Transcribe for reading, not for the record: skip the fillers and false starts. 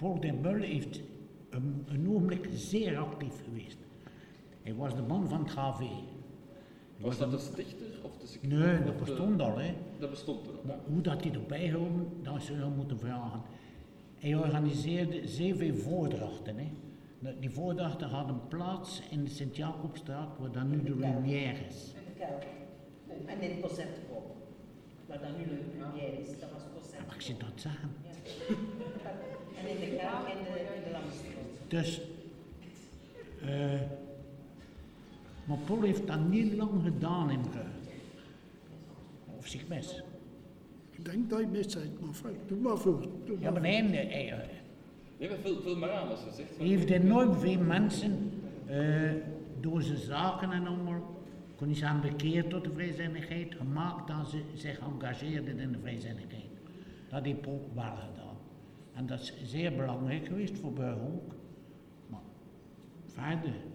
Paul den Mul heeft een ogenblik zeer actief geweest. Hij was de man van het HV. Was dat de stichter of de secretaris? Nee, dat bestond al, hè. Dat bestond er al. Maar hoe dat hij erbij houden, dat zou je moeten vragen. Hij organiseerde zeer veel voordrachten, hè. Die voordrachten hadden plaats in de Sint-Jacobstraat, waar dan nu de Lumière is. In de kelder. En in het concertgebouw. Waar dan nu de Lumière is, dat was het Ja, maar ik zit dat zeggen. Ja. En in de kerk in de Lamstraat. Dus, maar Paul heeft dat niet lang gedaan in Brugge. Of zich mis. Ik denk dat je mis bent, maar fijn, doe maar voor. Ja, maar nee, Nee, maar vul maar aan als je zegt. hij heeft enorm veel mensen door zijn zaken en allemaal, kon niet zeggen bekeerd tot de vrijzinnigheid, gemaakt dat ze zich engageerden in de vrijzinnigheid. Dat heeft Paul wel gedaan. En dat is zeer belangrijk geweest voor Brugge ook. Maar verder.